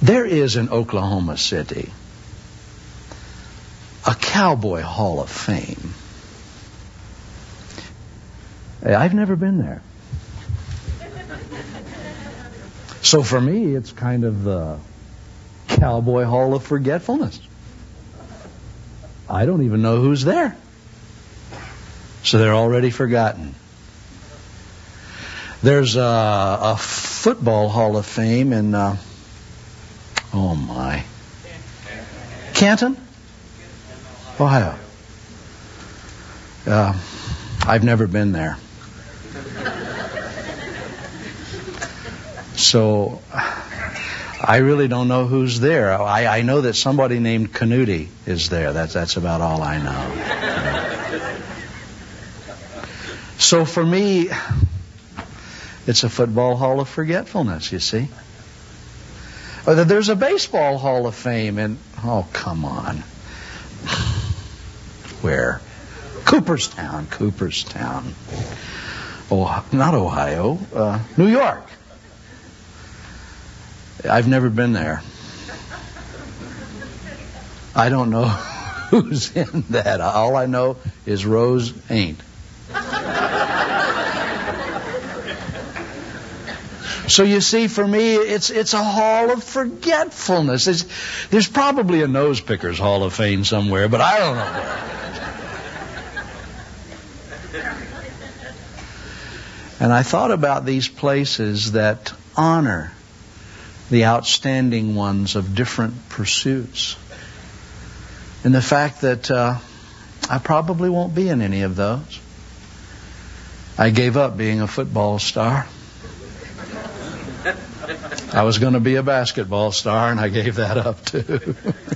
There is in Oklahoma City a Cowboy Hall of Fame. I've never been there. So for me, it's kind of the Cowboy Hall of Forgetfulness. I don't even know who's there. So they're already forgotten. There's a Football Hall of Fame in, Canton, Ohio. I've never been there. So I really don't know who's there. I know that somebody named Canuti is there. That's about all I know. So for me, it's a Football Hall of Forgetfulness, you see. There's a Baseball Hall of Fame, and oh, come on. Where? Cooperstown. Oh, not Ohio. New York. I've never been there. I don't know who's in that. All I know is Rose ain't. So you see, for me, it's a hall of forgetfulness. There's probably a Nose Pickers Hall of Fame somewhere, but I don't know where. And I thought about these places that honor the outstanding ones of different pursuits. And the fact that I probably won't be in any of those. I gave up being a football star. I was going to be a basketball star, and I gave that up too.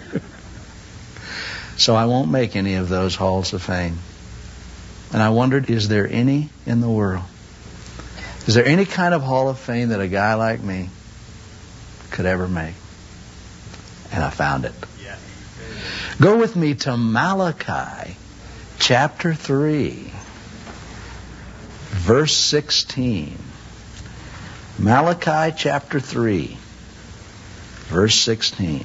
So I won't make any of those halls of fame. And I wondered, is there any in the world? Is there any kind of hall of fame that a guy like me could ever make? And I found it. Yeah. Go with me to Malachi chapter 3, verse 16. Malachi chapter 3, verse 16.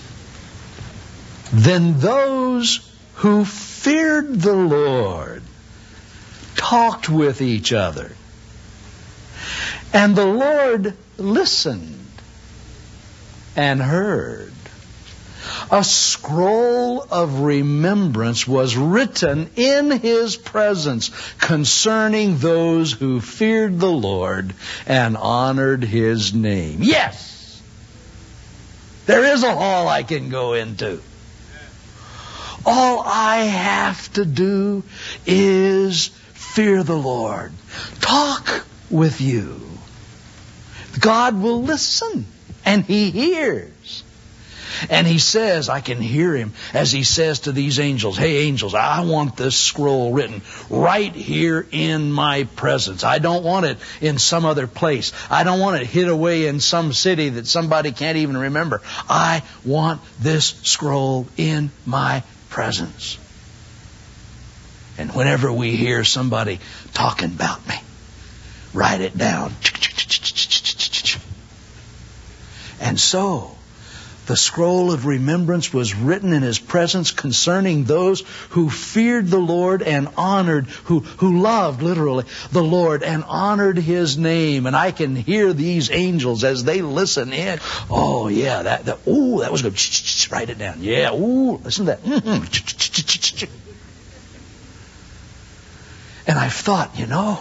Then those who feared the Lord talked with each other, and the Lord listened and heard. A scroll of remembrance was written in His presence concerning those who feared the Lord and honored His name. Yes! There is a hall I can go into. All I have to do is fear the Lord. Talk with you. God will listen, and He hears. And He says, I can hear Him as He says to these angels, hey angels, I want this scroll written right here in my presence. I don't want it in some other place. I don't want it hid away in some city that somebody can't even remember. I want this scroll in my presence. And whenever we hear somebody talking about me, write it down. And so, the scroll of remembrance was written in His presence concerning those who feared the Lord and honored, who loved, literally, the Lord and honored His name. And I can hear these angels as they listen in. Oh, yeah, that was good. Write it down. Yeah, listen to that. And I've thought,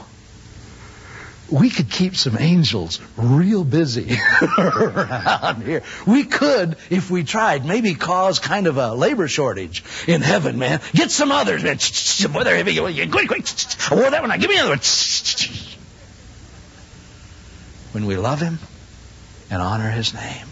we could keep some angels real busy around here. We could, if we tried, maybe cause kind of a labor shortage in heaven, man. Get some others, man. Boy, they're heavy. Quick. I wore that one. Now give me another one. When we love Him and honor His name.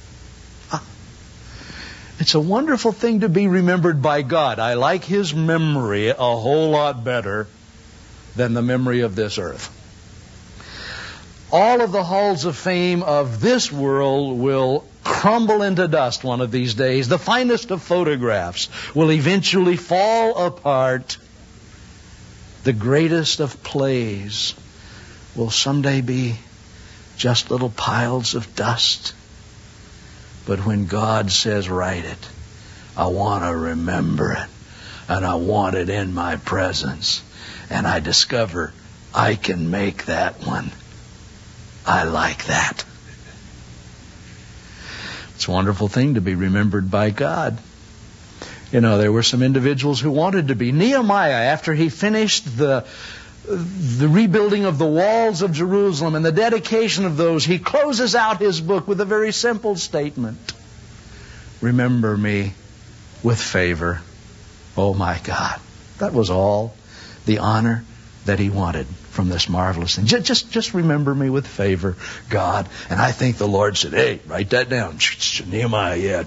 It's a wonderful thing to be remembered by God. I like His memory a whole lot better than the memory of this earth. All of the halls of fame of this world will crumble into dust one of these days. The finest of photographs will eventually fall apart. The greatest of plays will someday be just little piles of dust. But when God says, write it, I want to remember it. And I want it in my presence. And I discover I can make that one. I like that. It's a wonderful thing to be remembered by God. You know, there were some individuals who wanted to be. Nehemiah, after he finished the rebuilding of the walls of Jerusalem and the dedication of those, he closes out his book with a very simple statement. Remember me with favor, oh my God. That was all the honor that he wanted from this marvelous thing. Just remember me with favor, God. And I think the Lord said, hey, write that down. Nehemiah, yeah.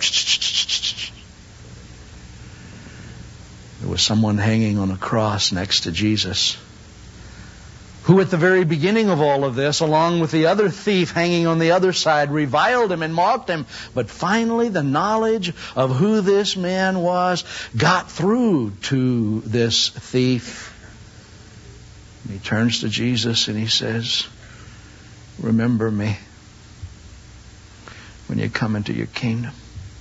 There was someone hanging on a cross next to Jesus, who at the very beginning of all of this, along with the other thief hanging on the other side, reviled him and mocked him. But finally, the knowledge of who this man was got through to this thief. And he turns to Jesus and he says, remember me when you come into your kingdom.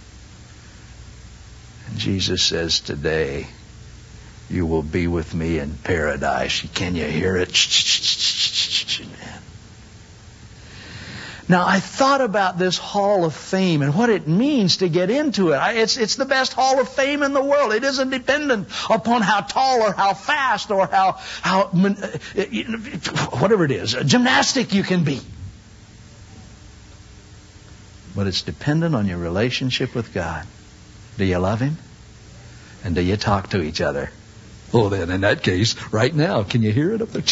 And Jesus says, today you will be with me in paradise. Can you hear it? Now, I thought about this Hall of Fame and what it means to get into it. It's the best Hall of Fame in the world. It isn't dependent upon how tall or how fast or how whatever it is, gymnastic you can be. But it's dependent on your relationship with God. Do you love Him? And do you talk to each other? Oh, then in that case, right now, can you hear it up there?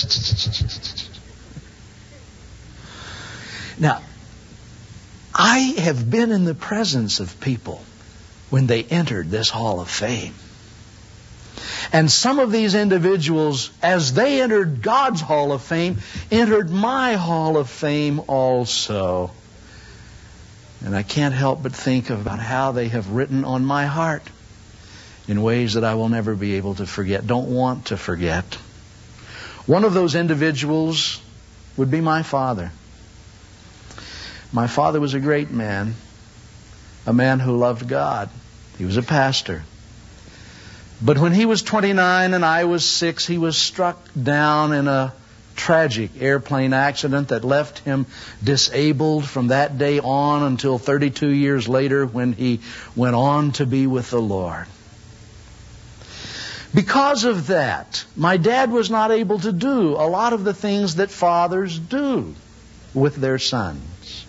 Now, I have been in the presence of people when they entered this Hall of Fame. And some of these individuals, as they entered God's Hall of Fame, entered my Hall of Fame also. And I can't help but think about how they have written on my heart in ways that I will never be able to forget, don't want to forget. One of those individuals would be my father. My father was a great man, a man who loved God. He was a pastor. But when he was 29 and I was 6, he was struck down in a tragic airplane accident that left him disabled from that day on until 32 years later when he went on to be with the Lord. Because of that, my dad was not able to do a lot of the things that fathers do with their sons.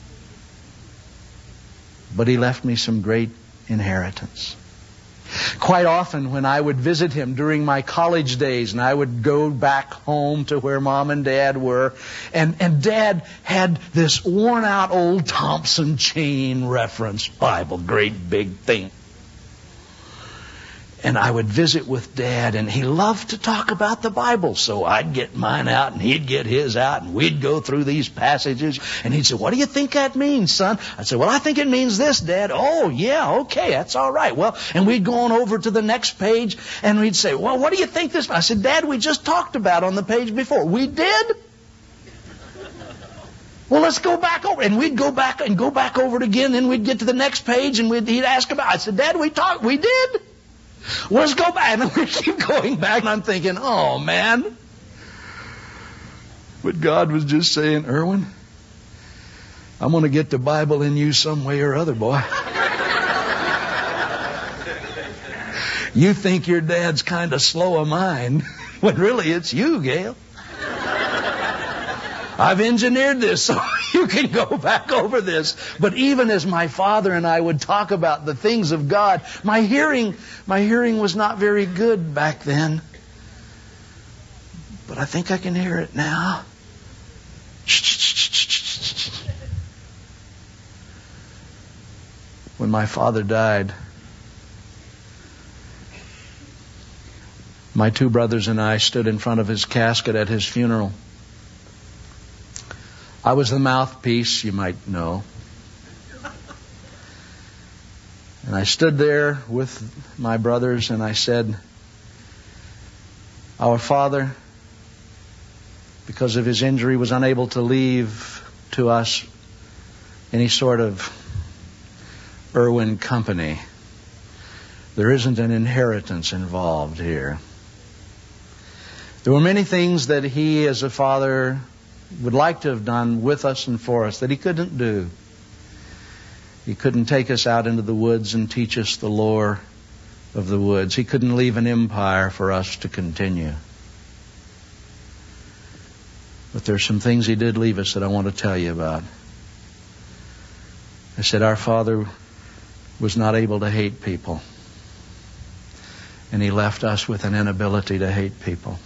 But he left me some great inheritance. Quite often when I would visit him during my college days and I would go back home to where Mom and Dad were, and Dad had this worn out old Thompson Chain Reference Bible, great big thing. And I would visit with Dad, and he loved to talk about the Bible. So I'd get mine out, and he'd get his out, and we'd go through these passages. And he'd say, what do you think that means, son? I'd say, well, I think it means this, Dad. Oh, yeah, okay, that's all right. Well, and we'd go on over to the next page, and we'd say, well, what do you think this? I said, Dad, we just talked about on the page before. We did? Well, let's go back over. And we'd go back over it again. Then we'd get to the next page, and he'd ask about it. I said, Dad, we did? Well, let's go back. And we keep going back. And I'm thinking, oh, man. But God was just saying, Erwin, I'm going to get the Bible in you some way or other, boy. You think your dad's kind of slow of mind, when really it's you, Gail. I've engineered this so you can go back over this. But even as my father and I would talk about the things of God, my hearing was not very good back then. But I think I can hear it now. When my father died, my 2 brothers and I stood in front of his casket at his funeral. I was the mouthpiece, you might know. And I stood there with my brothers and I said, our father, because of his injury, was unable to leave to us any sort of Irwin Company. There isn't an inheritance involved here. There were many things that he as a father would like to have done with us and for us that he couldn't do. He couldn't take us out into the woods and teach us the lore of the woods. He couldn't leave an empire for us to continue. But there's some things he did leave us that I want to tell you about. I said our Father was not able to hate people. And he left us with an inability to hate people.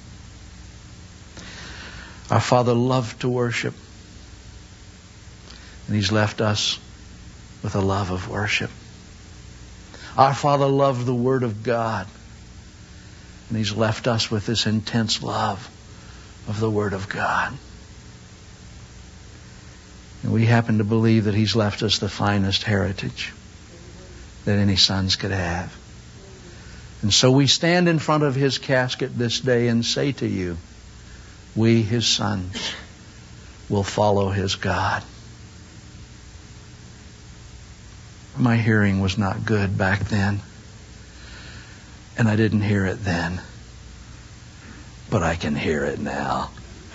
Our Father loved to worship. And he's left us with a love of worship. Our Father loved the Word of God. And he's left us with this intense love of the Word of God. And we happen to believe that he's left us the finest heritage that any sons could have. And so we stand in front of his casket this day and say to you, we, his sons, will follow his God. My hearing was not good back then, and I didn't hear it then, but I can hear it now.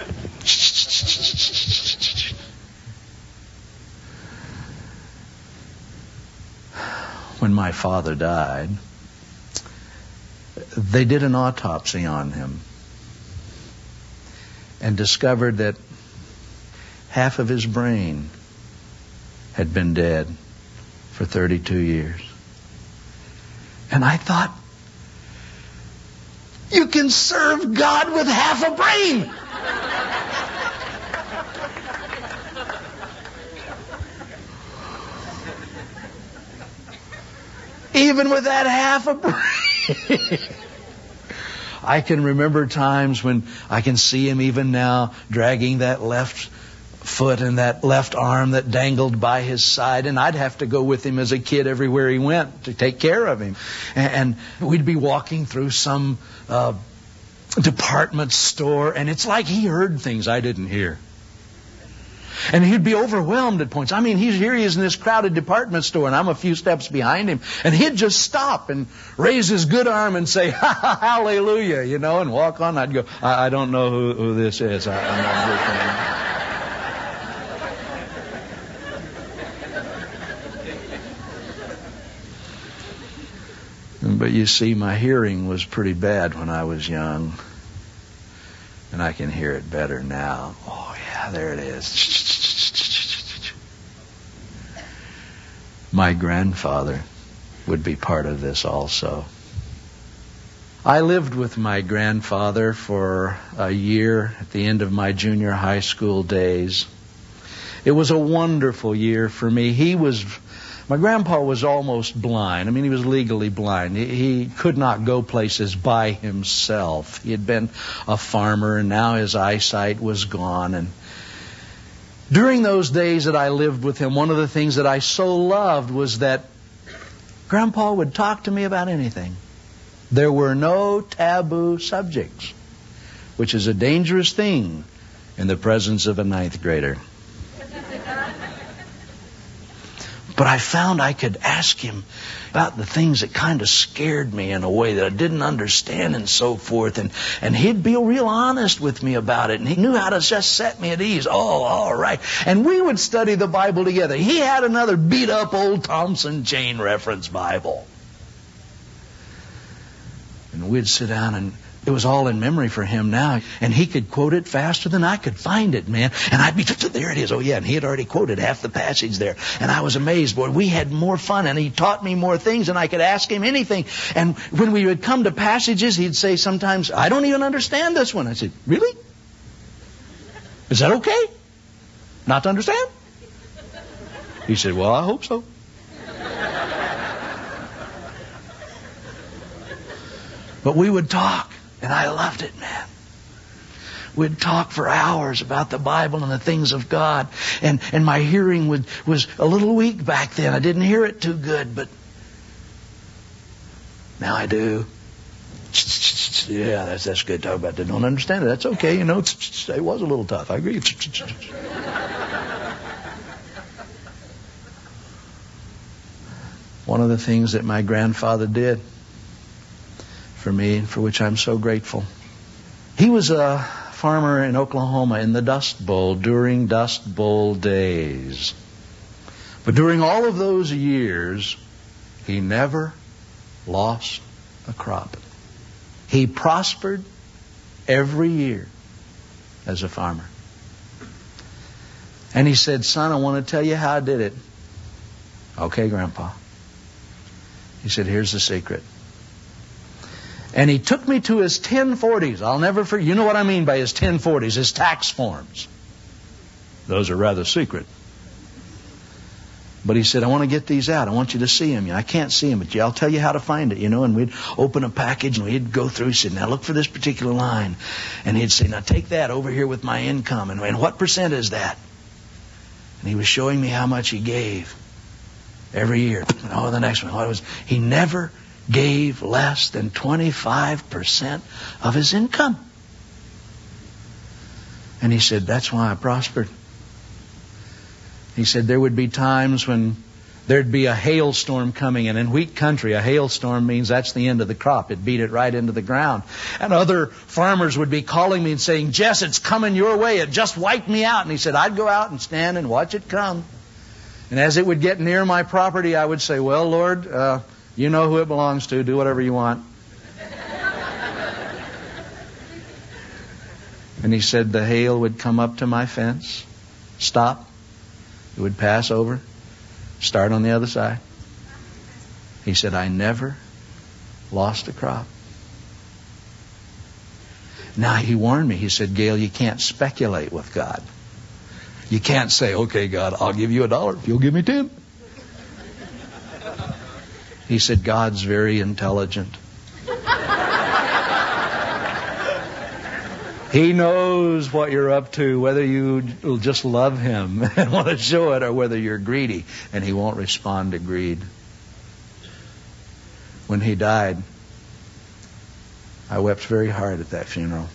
When my father died, they did an autopsy on him and discovered that half of his brain had been dead for 32 years. And I thought, you can serve God with half a brain. Even with that half a brain. I can remember times when I can see him even now dragging that left foot and that left arm that dangled by his side, and I'd have to go with him as a kid everywhere he went to take care of him. And we'd be walking through some department store, and it's like he heard things I didn't hear. And he'd be overwhelmed at points. I mean, here he is in this crowded department store, and I'm a few steps behind him. And he'd just stop and raise his good arm and say, hallelujah, you know, and walk on. I'd go, I don't know who this is. I'm not listening. But you see, my hearing was pretty bad when I was young. And I can hear it better now. Oh, yeah, there it is. My grandfather would be part of this also. I lived with my grandfather for a year at the end of my junior high school days. It was a wonderful year for me. My grandpa was almost blind. I mean, he was legally blind. He could not go places by himself. He had been a farmer, and now his eyesight was gone. And during those days that I lived with him, one of the things that I so loved was that Grandpa would talk to me about anything. There were no taboo subjects, which is a dangerous thing in the presence of a ninth grader. But I found I could ask him about the things that kind of scared me in a way that I didn't understand and so forth. And he'd be real honest with me about it. And he knew how to just set me at ease. Oh, all right. And we would study the Bible together. He had another beat up old Thompson Chain Reference Bible. And we'd sit down, and it was all in memory for him now. And he could quote it faster than I could find it, man. And I'd be, there it is. Oh, yeah. And he had already quoted half the passage there. And I was amazed, boy. We had more fun, and he taught me more things, and I could ask him anything. And when we would come to passages, he'd say sometimes, I don't even understand this one. I said, really? Is that okay? Not to understand? He said, well, I hope so. But we would talk. And I loved it, man. We'd talk for hours about the Bible and the things of God. And my hearing was a little weak back then. I didn't hear it too good, but now I do. Yeah, that's good. Talk about that. Don't understand it. That's okay. You know, it was a little tough. I agree. One of the things that my grandfather did for me, for which I'm so grateful. He was a farmer in Oklahoma in the Dust Bowl during Dust Bowl days. But during all of those years, he never lost a crop. He prospered every year as a farmer. And he said, "Son, I want to tell you how I did it." "Okay, Grandpa." He said, "Here's the secret." And he took me to his 1040s. I'll never forget. You know what I mean by his 1040s, his tax forms. Those are rather secret. But he said, "I want to get these out. I want you to see them. I can't see them, but I'll tell you how to find it, And we'd open a package and we'd go through. He said, "Now look for this particular line." And he'd say, "Now take that over here with my income. And what percent is that?" And he was showing me how much he gave every year. And the next one. He never gave less than 25% of his income. And he said, "That's why I prospered." He said there would be times when there'd be a hailstorm coming, and in wheat country, a hailstorm means that's the end of the crop. It beat it right into the ground. And other farmers would be calling me and saying, "Jess, it's coming your way. It just wiped me out." And he said, I'd go out and stand and watch it come. And as it would get near my property, I would say, "Well, Lord, you know who it belongs to. Do whatever you want." And he said the hail would come up to my fence, stop. It would pass over, start on the other side. He said, "I never lost a crop." Now, he warned me. He said, "Gail, you can't speculate with God. You can't say, 'Okay, God, I'll give you $1 if you'll give me 10. He said, "God's very intelligent. He knows what you're up to, whether you will just love Him and want to show it or whether you're greedy, and He won't respond to greed." When he died, I wept very hard at that funeral.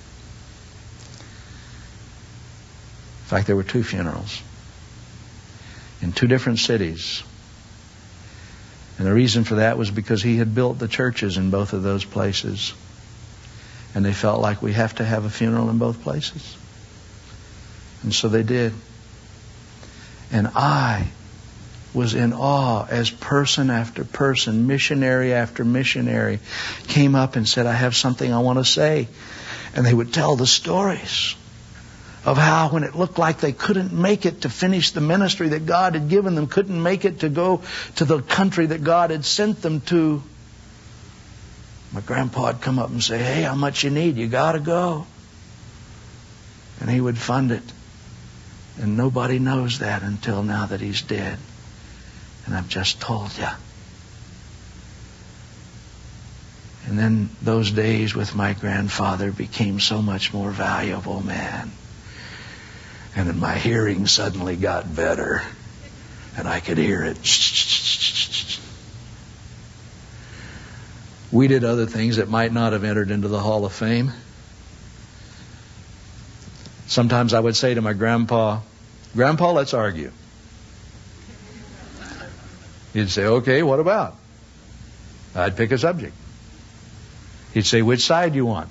In fact, there were 2 funerals in 2 different cities. And the reason for that was because he had built the churches in both of those places. And they felt like we have to have a funeral in both places. And so they did. And I was in awe as person after person, missionary after missionary, came up and said, "I have something I want to say." And they would tell the stories of how when it looked like they couldn't make it to finish the ministry that God had given them, couldn't make it to go to the country that God had sent them to, my grandpa would come up and say, "Hey, how much you need? You got to go." And he would fund it. And nobody knows that until now that he's dead. And I've just told you. And then those days with my grandfather became so much more valuable, man. And then my hearing suddenly got better. And I could hear it. We did other things that might not have entered into the Hall of Fame. Sometimes I would say to my grandpa, "Grandpa, let's argue." He'd say, "Okay, what about?" I'd pick a subject. He'd say, "Which side do you want?"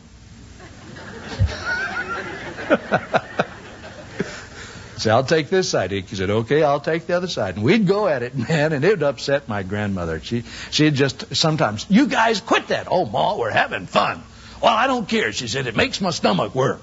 Say, "I'll take this side." He said, "Okay, I'll take the other side." And we'd go at it, man, and it would upset my grandmother. She'd just sometimes, "You guys quit that." "Oh, Ma, we're having fun." "Well, I don't care." She said, "It makes my stomach work."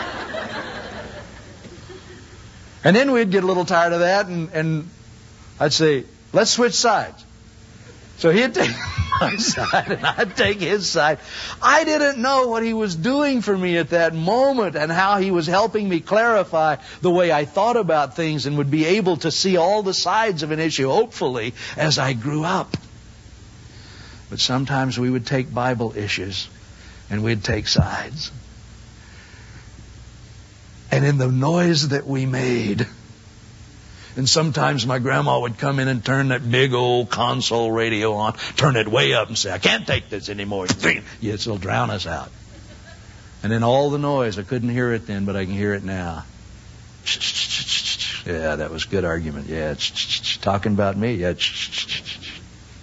And then we'd get a little tired of that, and I'd say, "Let's switch sides." So he'd take my side and I'd take his side. I didn't know what he was doing for me at that moment and how he was helping me clarify the way I thought about things and would be able to see all the sides of an issue, hopefully, as I grew up. But sometimes we would take Bible issues and we'd take sides. And in the noise that we made, and sometimes my grandma would come in and turn that big old console radio on, turn it way up and say, "I can't take this anymore." Yes, it'll drown us out. And then all the noise, I couldn't hear it then, but I can hear it now. Yeah, that was good argument. Yeah, talking about me. Yeah.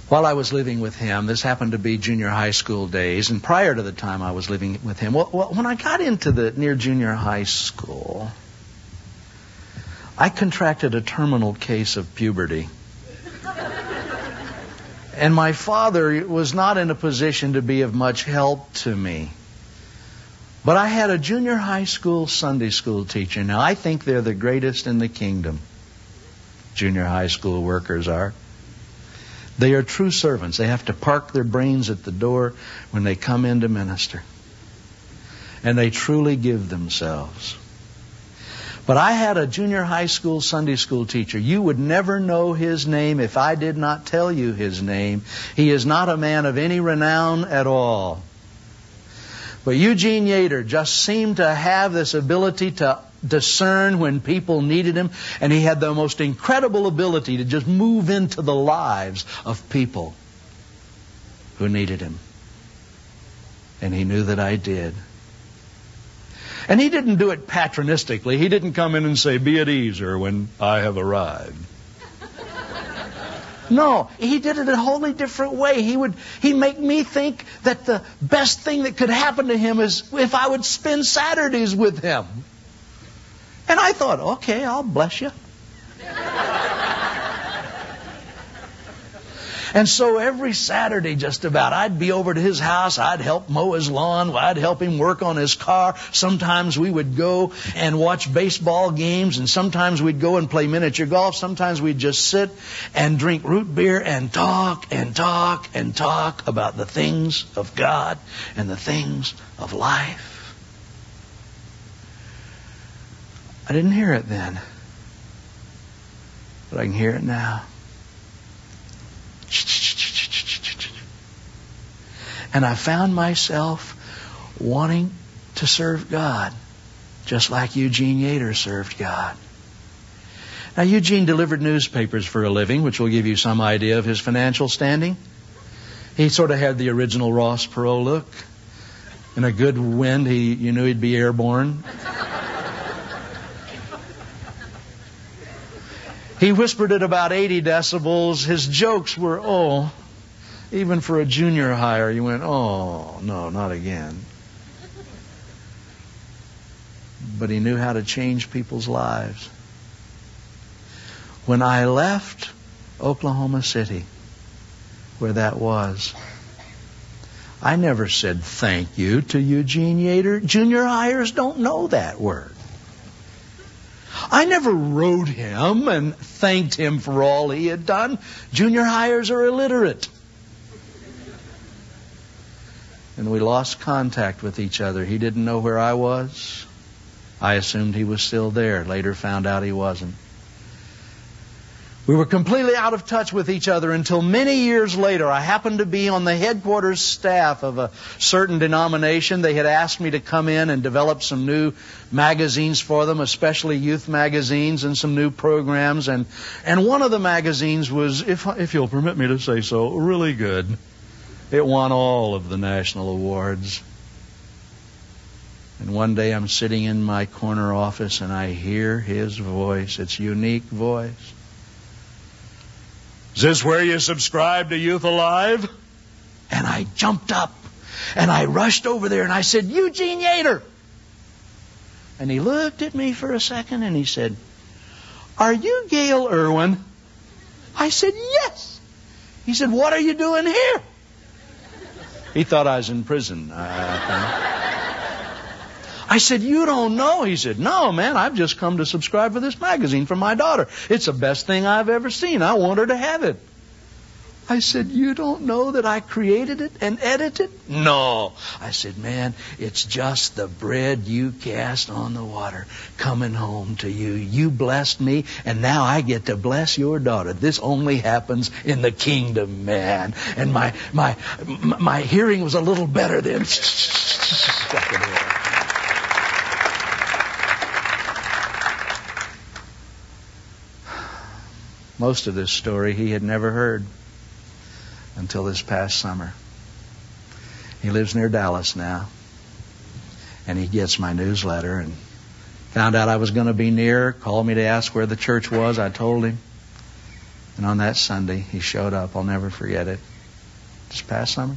while I was living with him, this happened to be junior high school days, and prior to the time I was living with him, well, when I got into near junior high school, I contracted a terminal case of puberty. And my father was not in a position to be of much help to me. But I had a junior high school Sunday school teacher. Now, I think they're the greatest in the kingdom. Junior high school workers are. They are true servants. They have to park their brains at the door when they come in to minister. And they truly give themselves. But I had a junior high school Sunday school teacher. You would never know his name if I did not tell you his name. He is not a man of any renown at all. But Eugene Yater just seemed to have this ability to discern when people needed him, and he had the most incredible ability to just move into the lives of people who needed him. And he knew that I did. And he didn't do it patronistically. He didn't come in and say, "Be at ease, Erwin, I have arrived." No, he did it a wholly different way. He'd make me think that the best thing that could happen to him is if I would spend Saturdays with him. And I thought, okay, I'll bless you. And so every Saturday just about, I'd be over to his house. I'd help mow his lawn. I'd help him work on his car. Sometimes we would go and watch baseball games. And sometimes we'd go and play miniature golf. Sometimes we'd just sit and drink root beer and talk and talk and talk about the things of God and the things of life. I didn't hear it then, but I can hear it now. And I found myself wanting to serve God, just like Eugene Yater served God. Now, Eugene delivered newspapers for a living, which will give you some idea of his financial standing. He sort of had the original Ross Perot look. In a good wind, you knew he'd be airborne. He whispered at about 80 decibels. His jokes were, even for a junior hire, you went, oh, no, not again. But he knew how to change people's lives. When I left Oklahoma City, where that was, I never said thank you to Eugene Yater. Junior hires don't know that word. I never wrote him and thanked him for all he had done. Junior hires are illiterate. And we lost contact with each other. He didn't know where I was. I assumed he was still there. Later found out he wasn't. We were completely out of touch with each other until many years later. I happened to be on the headquarters staff of a certain denomination. They had asked me to come in and develop some new magazines for them, especially youth magazines, and some new programs. And one of the magazines was, if you'll permit me to say so, really good. It won all of the national awards. And one day I'm sitting in my corner office and I hear his voice. It's a unique voice. Is this where you subscribe to Youth Alive? And I jumped up and I rushed over there and I said, Eugene Yater. And he looked at me for a second and he said, are you Gail Erwin? I said, yes. He said, what are you doing here? He thought I was in prison. I said, you don't know? He said, no, man, I've just come to subscribe for this magazine for my daughter. It's the best thing I've ever seen. I want her to have it. I said, you don't know that I created it and edited it? No. I said, man, it's just the bread you cast on the water coming home to you. You blessed me, and now I get to bless your daughter. This only happens in the kingdom, man. And my hearing was a little better then. Most of this story he had never heard until this past summer. He lives near Dallas now, and he gets my newsletter and found out I was going to be near, called me to ask where the church was. I told him. And on that Sunday, he showed up. I'll never forget it. This past summer.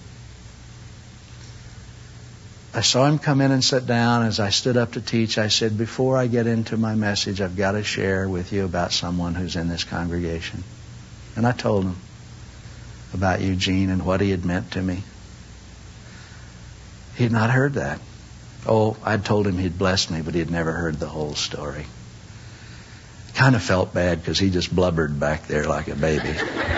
I saw him come in and sit down. As I stood up to teach, I said, before I get into my message, I've got to share with you about someone who's in this congregation. And I told him about Eugene and what he had meant to me. He had not heard that. Oh, I'd told him he'd blessed me, but he'd never heard the whole story. Kind of felt bad because he just blubbered back there like a baby.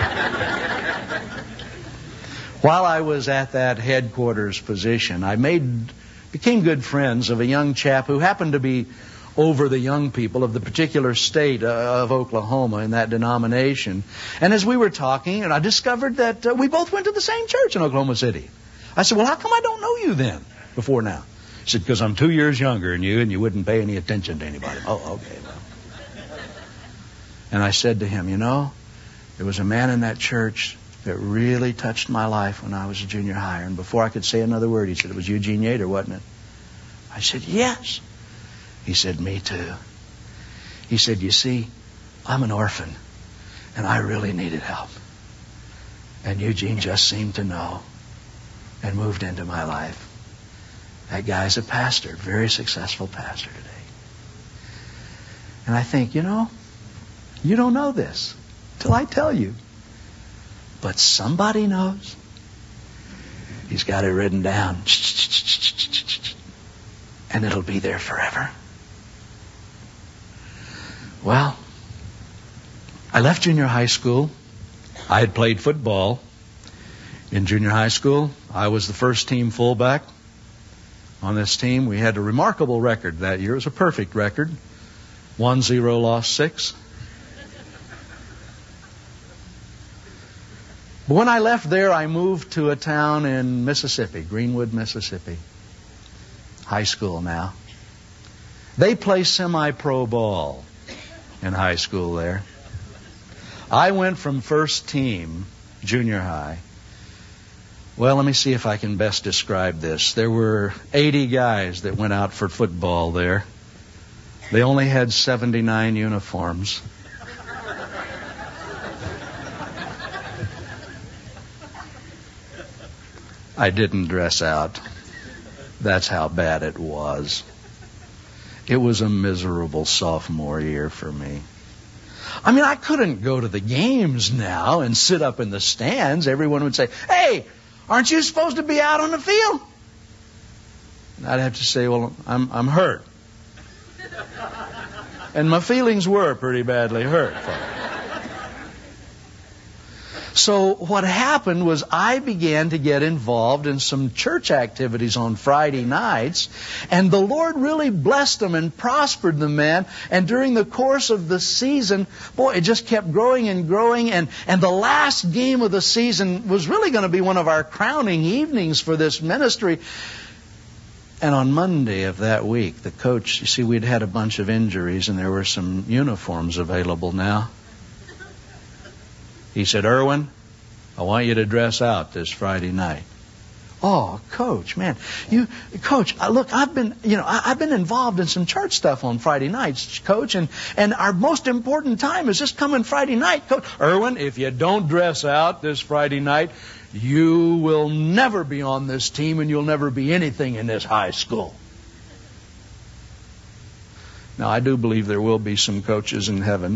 While I was at that headquarters position, I became good friends of a young chap who happened to be over the young people of the particular state of Oklahoma in that denomination. And as we were talking, and I discovered that we both went to the same church in Oklahoma City. I said, well, how come I don't know you then, before now? He said, because I'm 2 years younger than you, and you wouldn't pay any attention to anybody. Oh, okay, well. And I said to him, there was a man in that church that really touched my life when I was a junior higher. And before I could say another word, he said, it was Eugene Yater, wasn't it? I said, yes. He said, me too. He said, you see, I'm an orphan, and I really needed help. And Eugene just seemed to know and moved into my life. That guy's a pastor, very successful pastor today. And I think, you don't know this till I tell you. But somebody knows. He's got it written down. And it'll be there forever. Well, I left junior high school. I had played football in junior high school. I was the first team fullback on this team. We had a remarkable record that year. It was a perfect record. 1-0, lost 6. But when I left there, I moved to a town in Mississippi, Greenwood, Mississippi. High school now. They play semi-pro ball in high school there. I went from first team, junior high. Well, let me see if I can best describe this. There were 80 guys that went out for football there. They only had 79 uniforms. I didn't dress out. That's how bad it was. It was a miserable sophomore year for me. I mean, I couldn't go to the games now and sit up in the stands. Everyone would say, hey, aren't you supposed to be out on the field? And I'd have to say, well, I'm hurt. And my feelings were pretty badly hurt. So what happened was I began to get involved in some church activities on Friday nights, and the Lord really blessed them and prospered the men. And during the course of the season, boy, it just kept growing and growing. And the last game of the season was really going to be one of our crowning evenings for this ministry. And on Monday of that week, the coach, you see, we'd had a bunch of injuries, and there were some uniforms available now. He said, Erwin, I want you to dress out this Friday night. Oh, Coach, man, Coach, look, I've been involved in some church stuff on Friday nights, Coach, and our most important time is this coming Friday night, Coach. Erwin, if you don't dress out this Friday night, you will never be on this team, and you'll never be anything in this high school. Now, I do believe there will be some coaches in heaven.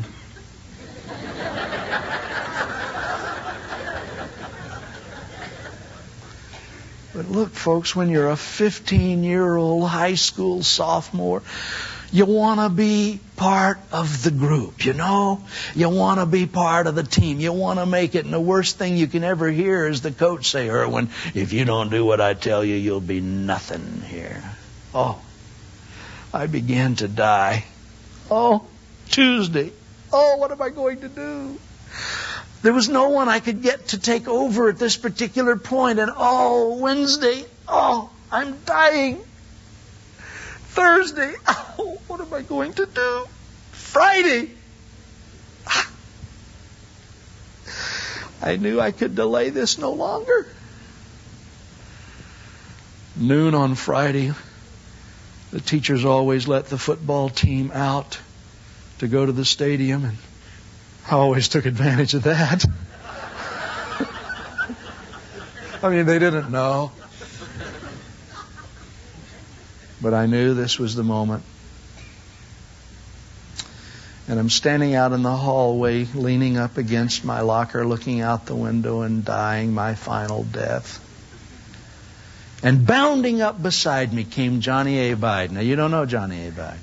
But look, folks, when you're a 15-year-old high school sophomore, you want to be part of the group, You want to be part of the team. You want to make it. And the worst thing you can ever hear is the coach say, Erwin, if you don't do what I tell you, you'll be nothing here. Oh, I began to die. Oh, Tuesday. Oh, what am I going to do? There was no one I could get to take over at this particular point. And Wednesday, I'm dying. Thursday, what am I going to do? Friday, I knew I could delay this no longer. Noon on Friday, the teachers always let the football team out to go to the stadium, and I always took advantage of that. I mean, they didn't know. But I knew this was the moment. And I'm standing out in the hallway, leaning up against my locker, looking out the window and dying my final death. And bounding up beside me came Johnny Abide. Now, you don't know Johnny Abide.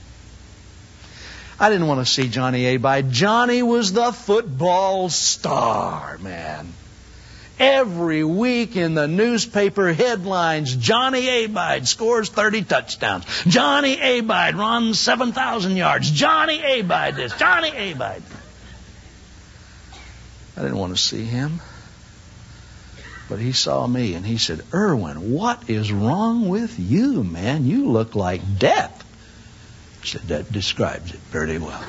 I didn't want to see Johnny Abide. Johnny was the football star, man. Every week in the newspaper headlines, Johnny Abide scores 30 touchdowns. Johnny Abide runs 7,000 yards. Johnny Abide this. Johnny Abide. I didn't want to see him. But he saw me and he said, "Erwin, what is wrong with you, man? You look like death." I said, "That describes it very well."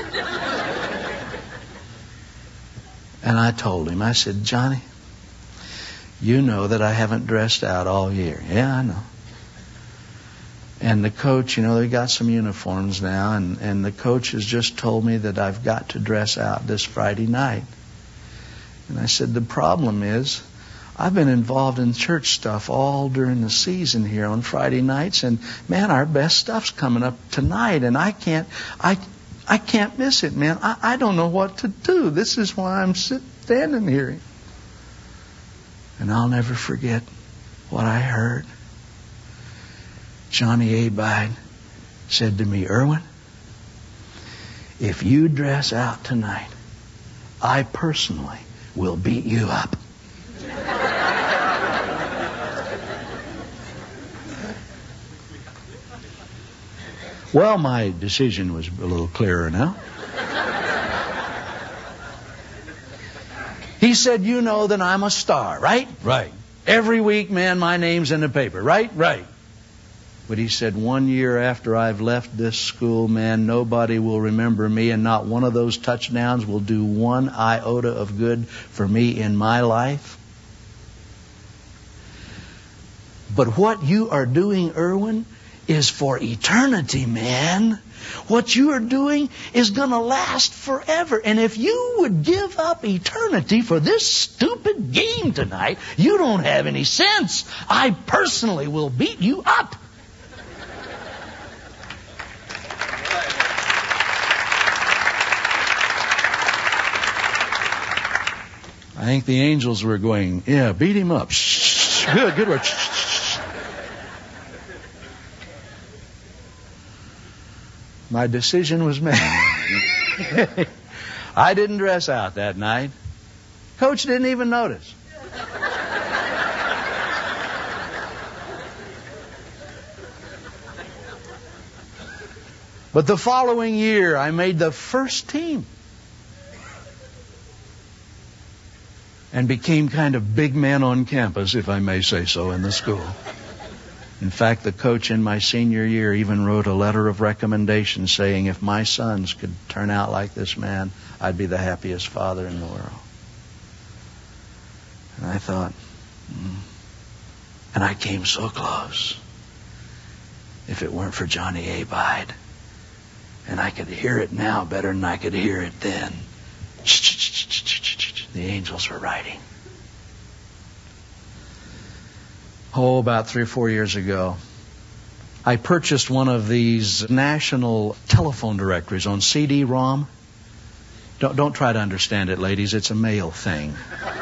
And I told him, I said, "Johnny, you know that I haven't dressed out all year." "Yeah, I know." And the coach, they got some uniforms now, and the coach has just told me that I've got to dress out this Friday night. And I said, "The problem is, I've been involved in church stuff all during the season here on Friday nights, and man, our best stuff's coming up tonight, and I can't miss it, man. I don't know what to do. This is why I'm standing here." And I'll never forget what I heard. Johnny Abide said to me, "Erwin, if you dress out tonight, I personally will beat you up." Well, my decision was a little clearer now. He said, "You know that I'm a star, right?" "Right." "Every week, man, my name's in the paper, right?" "Right." But he said, 1 year after I've left this school, man, nobody will remember me, and not one of those touchdowns will do one iota of good for me in my life. But what you are doing, Erwin, is for eternity, man. What you are doing is going to last forever. And if you would give up eternity for this stupid game tonight, you don't have any sense. I personally will beat you up. I think the angels were going, "Yeah, beat him up. Shh, good work." My decision was made. I didn't dress out that night. Coach didn't even notice. But the following year, I made the first team. And became kind of big man on campus, if I may say so, in the school. In fact, the coach in my senior year even wrote a letter of recommendation saying if my sons could turn out like this man, I'd be the happiest father in the world. And I thought, and I came so close. If it weren't for Johnny Abide, and I could hear it now better than I could hear it then. The angels were writing. About 3 or 4 years ago, I purchased one of these national telephone directories on CD-ROM. Don't try to understand it, ladies. It's a male thing.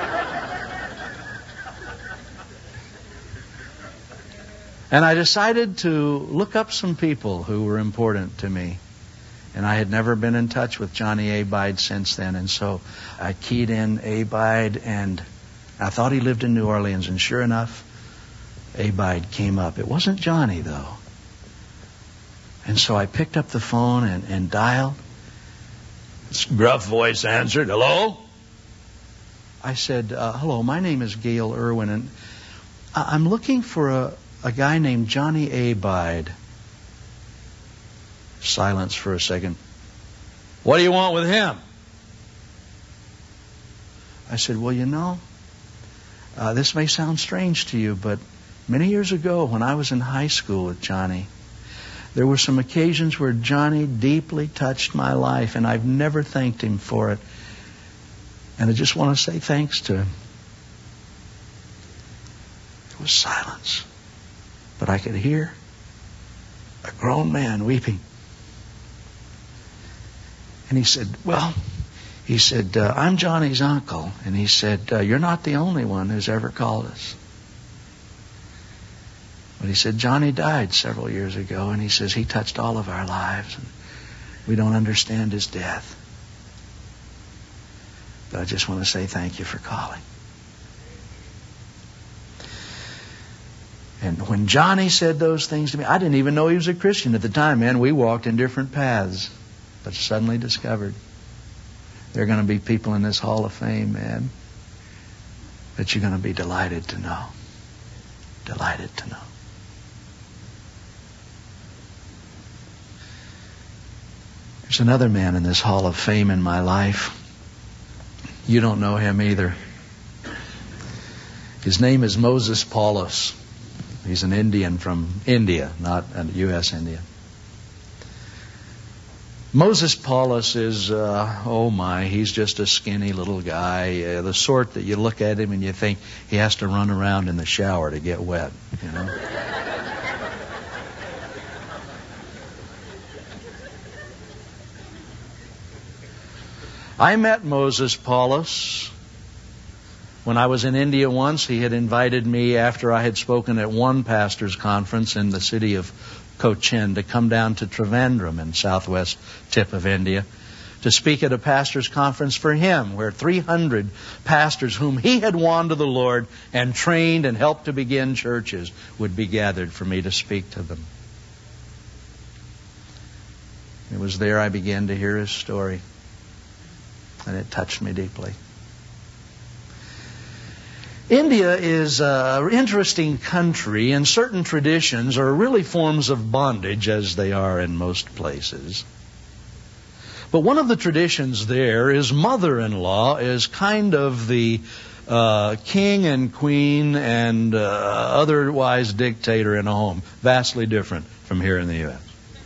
And I decided to look up some people who were important to me. And I had never been in touch with Johnny Abide since then. And so I keyed in Abide, and I thought he lived in New Orleans. And sure enough, Abide came up. It wasn't Johnny, though. And so I picked up the phone and dialed. This gruff voice answered, "Hello?" I said, "Hello, my name is Gail Erwin, and I'm looking for a guy named Johnny Abide." Silence for a second. "What do you want with him?" I said, "Well, this may sound strange to you, but many years ago when I was in high school with Johnny, there were some occasions where Johnny deeply touched my life, and I've never thanked him for it. And I just want to say thanks to him. There was silence. But I could hear a grown man weeping. And he said, I'm Johnny's uncle. And he said, you're not the only one who's ever called us. But he said, Johnny died several years ago. And he says, he touched all of our lives. And we don't understand his death. But I just want to say thank you for calling. And when Johnny said those things to me, I didn't even know he was a Christian at the time, man. We walked in different paths, but suddenly discovered there are going to be people in this Hall of Fame, man, that you're going to be delighted to know. Delighted to know. There's another man in this Hall of Fame in my life. You don't know him either. His name is Moses Paulus. He's an Indian from India, not a U.S. Indian. Moses Paulus is, he's just a skinny little guy, the sort that you look at him and you think he has to run around in the shower to get wet, you know. I met Moses Paulus when I was in India once. He had invited me after I had spoken at one pastor's conference in the city of Cochin to come down to Trivandrum in southwest tip of India to speak at a pastor's conference for him, where 300 pastors whom he had won to the Lord and trained and helped to begin churches would be gathered for me to speak to them. It was there I began to hear his story, and it touched me deeply. India is an interesting country, and certain traditions are really forms of bondage, as they are in most places. But one of the traditions there is mother-in-law is kind of the king and queen and otherwise dictator in a home. Vastly different from here in the U.S.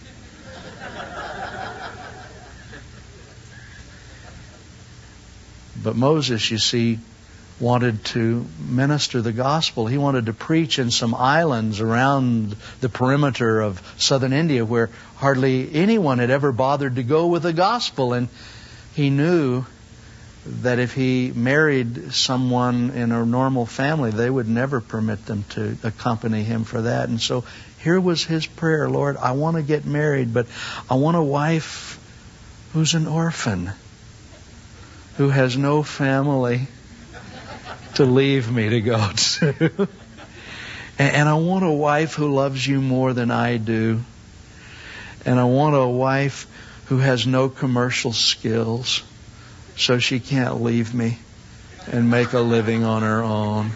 But Moses, you see, wanted to minister the gospel. He wanted to preach in some islands around the perimeter of southern India where hardly anyone had ever bothered to go with the gospel. And he knew that if he married someone in a normal family, they would never permit them to accompany him for that. And so here was his prayer: Lord, I want to get married, but I want a wife who's an orphan, who has no family to leave me to go to. And I want a wife who loves you more than I do. And I want a wife who has no commercial skills, so she can't leave me and make a living on her own.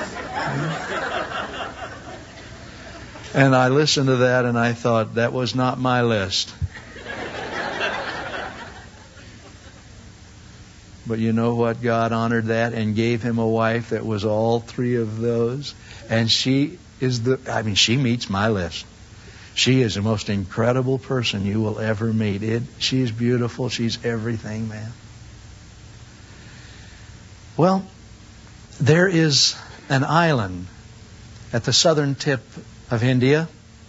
And I listened to that and I thought, that was not my list. But you know what? God honored that and gave him a wife that was all three of those. And she meets my list. She is the most incredible person you will ever meet. She's beautiful. She's everything, man. Well, there is an island at the southern tip of India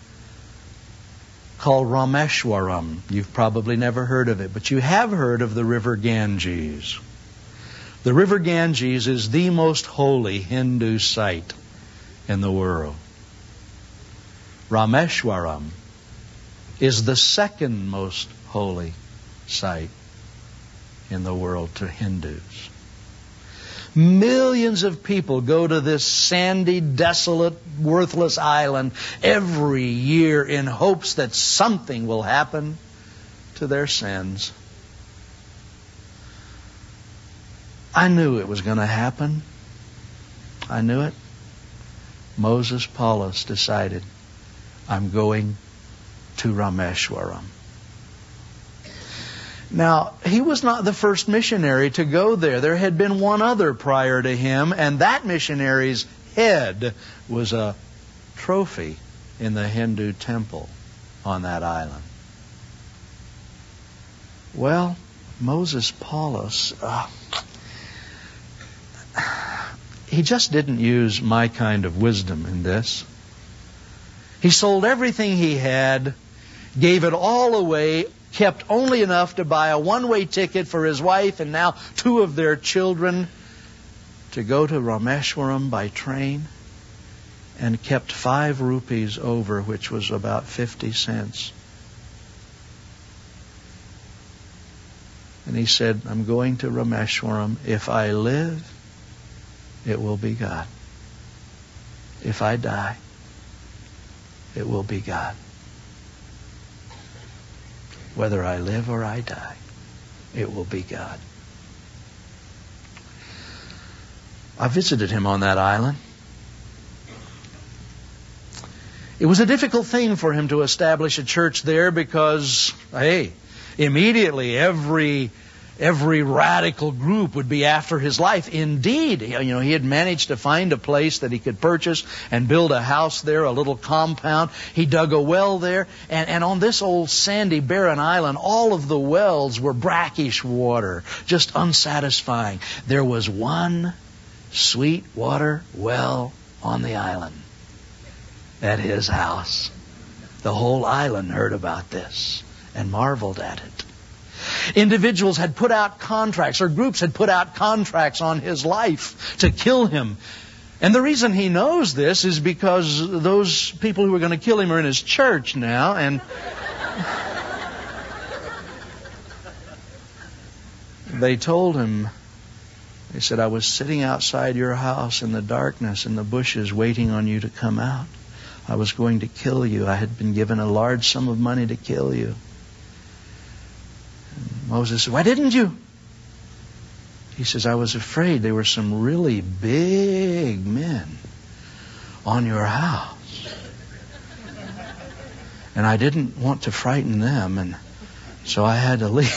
called Rameshwaram. You've probably never heard of it, but you have heard of the river Ganges. The river Ganges is the most holy Hindu site in the world. Rameshwaram is the second most holy site in the world to Hindus. Millions of people go to this sandy, desolate, worthless island every year in hopes that something will happen to their sins. I knew it was going to happen. I knew it. Moses Paulus decided, I'm going to Rameshwaram. Now, he was not the first missionary to go there. There had been one other prior to him, and that missionary's head was a trophy in the Hindu temple on that island. Well, Moses Paulus, he just didn't use my kind of wisdom in this. He sold everything he had, gave it all away, kept only enough to buy a one-way ticket for his wife and now 2 of their children to go to Rameshwaram by train, and kept 5 rupees over, which was about 50 cents. And he said, I'm going to Rameshwaram. If I live, it will be God. If I die, it will be God. Whether I live or I die, it will be God. I visited him on that island. It was a difficult thing for him to establish a church there because, immediately every radical group would be after his life. Indeed, he had managed to find a place that he could purchase and build a house there, a little compound. He dug a well there, and on this old sandy, barren island, all of the wells were brackish water, just unsatisfying. There was one sweet water well on the island at his house. The whole island heard about this and marveled at it. Individuals had put out contracts, or groups had put out contracts on his life to kill him. And the reason he knows this is because those people who were going to kill him are in his church now, and they told him, they said, I was sitting outside your house in the darkness in the bushes waiting on you to come out. I was going to kill you. I had been given a large sum of money to kill you. And Moses said, why didn't you? He says, I was afraid there were some really big men on your house. And I didn't want to frighten them, and so I had to leave.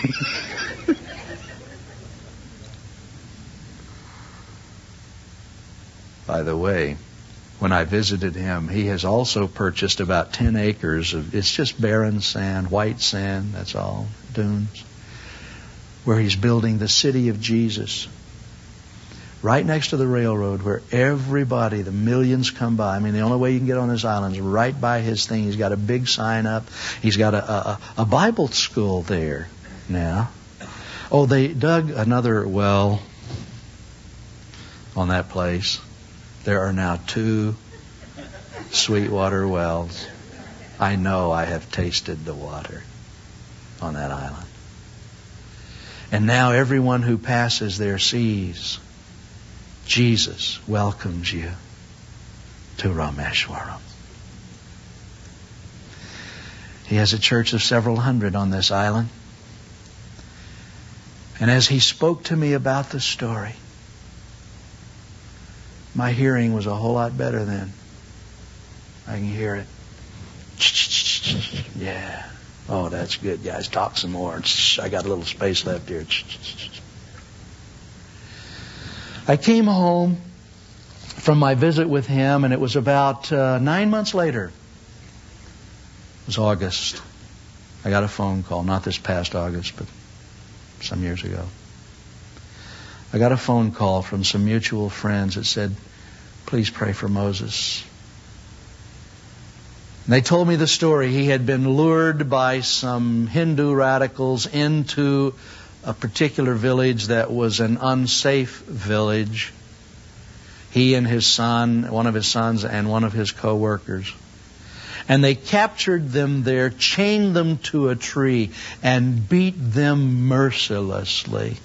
By the way, when I visited him, he has also purchased about 10 acres of, it's just barren sand, white sand, that's all, dunes, where he's building the city of Jesus. Right next to the railroad where everybody, the millions come by. I mean, the only way you can get on this island is right by his thing. He's got a big sign up. He's got a Bible school there now. Oh, they dug another well on that place. There are now 2 Sweetwater wells. I know I have tasted the water on that island. And now everyone who passes there sees Jesus welcomes you to Rameshwaram. He has a church of several hundred on this island. And as he spoke to me about the story, my hearing was a whole lot better then. I can hear it. Yeah. Oh, that's good, guys. Talk some more. I got a little space left here. I came home from my visit with him, and it was about 9 months later. It was August. I got a phone call, not this past August, but some years ago. I got a phone call from some mutual friends that said, please pray for Moses. And they told me the story. He had been lured by some Hindu radicals into a particular village that was an unsafe village. He and his son, one of his sons, and one of his co-workers. And they captured them there, chained them to a tree, and beat them mercilessly.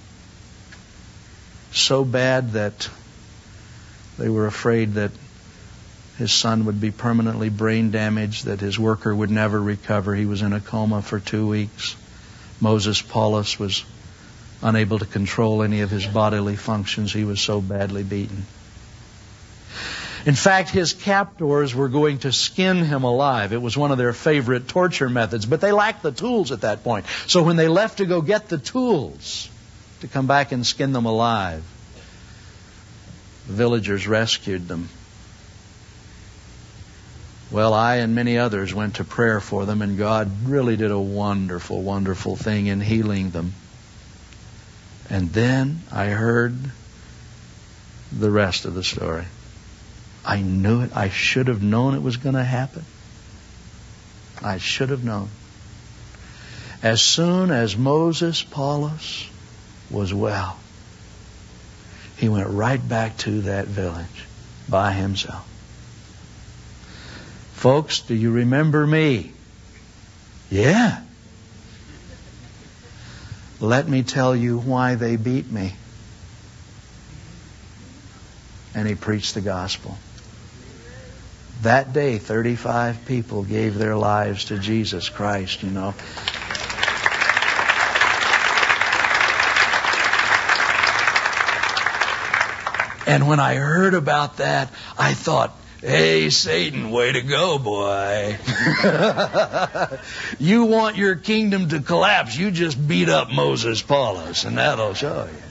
So bad that they were afraid that his son would be permanently brain damaged, that his worker would never recover. He was in a coma for 2 weeks. Moses Paulus was unable to control any of his bodily functions. He was so badly beaten. In fact, his captors were going to skin him alive. It was one of their favorite torture methods, but they lacked the tools at that point. So when they left to go get the tools to come back and skin them alive, the villagers rescued them. Well, I and many others went to prayer for them, and God really did a wonderful, wonderful thing in healing them. And then I heard the rest of the story. I knew it. I should have known it was going to happen. I should have known. As soon as Moses Paulus was well, he went right back to that village by himself. Folks, do you remember me? Yeah. Let me tell you why they beat me. And he preached the gospel. That day, 35 people gave their lives to Jesus Christ, you know. And when I heard about that, I thought, hey, Satan, way to go, boy. You want your kingdom to collapse, you just beat up Moses Paulus, and that'll show you.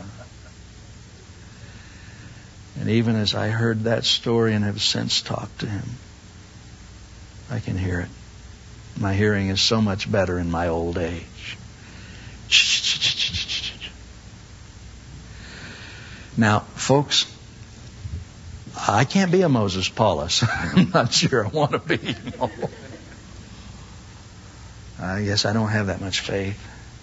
And even as I heard that story and have since talked to him, I can hear it. My hearing is so much better in my old age. Now, folks, I can't be a Moses Paulus. I'm not sure I want to be. No. I guess I don't have that much faith.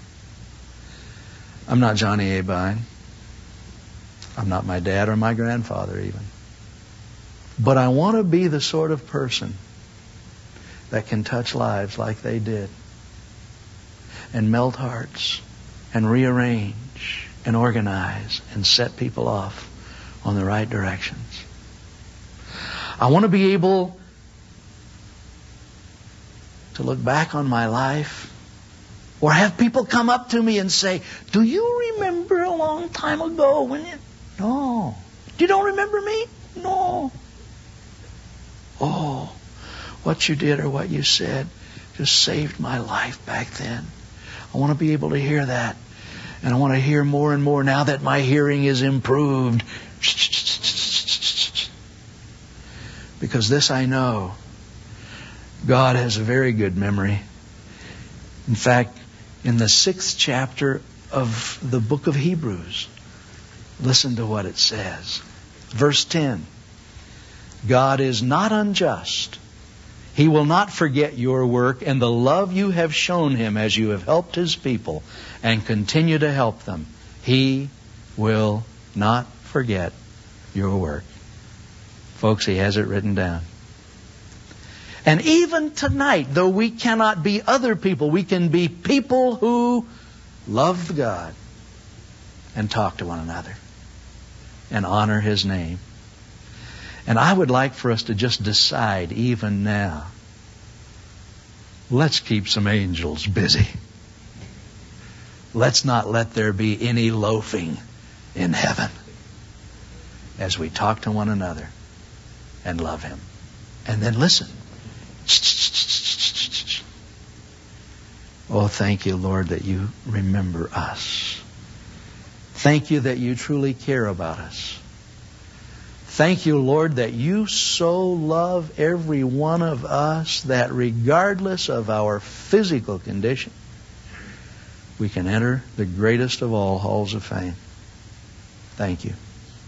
I'm not Johnny Abine. I'm not my dad or my grandfather even. But I want to be the sort of person that can touch lives like they did, and melt hearts, and rearrange, and organize, and set people off on the right directions. I want to be able to look back on my life, or have people come up to me and say, do you remember a long time ago when you... No. You don't remember me? No. Oh, what you did or what you said just saved my life back then. I want to be able to hear that. And I want to hear more and more now that my hearing is improved. Because this I know. God has a very good memory. In fact, in the 6th chapter of the book of Hebrews, listen to what it says. Verse 10. God is not unjust. He will not forget your work and the love you have shown Him as you have helped His people and continue to help them. He will not forget your work. Folks, He has it written down. And even tonight, though we cannot be other people, we can be people who love God and talk to one another and honor His name. And I would like for us to just decide even now, let's keep some angels busy. Let's not let there be any loafing in heaven as we talk to one another and love Him. And then listen. Oh, thank you, Lord, that you remember us. Thank you that you truly care about us. Thank you, Lord, that you so love every one of us that regardless of our physical condition, we can enter the greatest of all halls of fame. Thank you.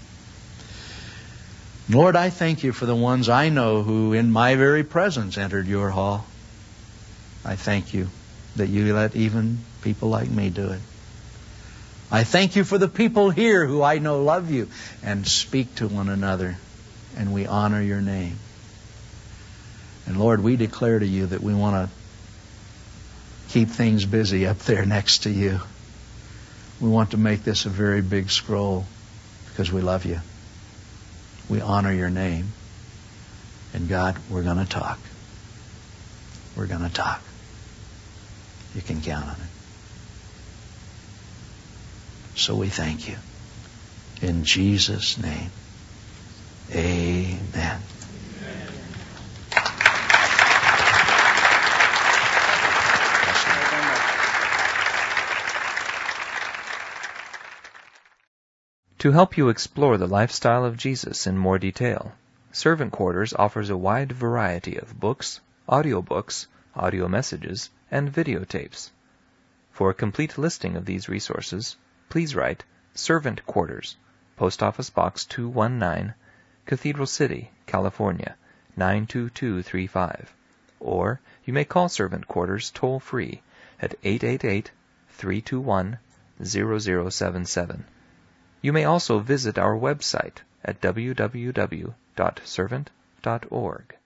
Lord, I thank you for the ones I know who in my very presence entered your hall. I thank you that you let even people like me do it. I thank you for the people here who I know love you and speak to one another, and we honor your name. And Lord, we declare to you that we want to keep things busy up there next to you. We want to make this a very big scroll because we love you. We honor your name. And God, we're going to talk. We're going to talk. You can count on it. So we thank you. In Jesus' name, amen. To help you explore the lifestyle of Jesus in more detail, Servant Quarters offers a wide variety of books, audiobooks, audio messages, and videotapes. For a complete listing of these resources, please write Servant Quarters, Post Office Box 219, Cathedral City, California, 92235. Or you may call Servant Quarters toll-free at 888-321-0077. You may also visit our website at www.servant.org.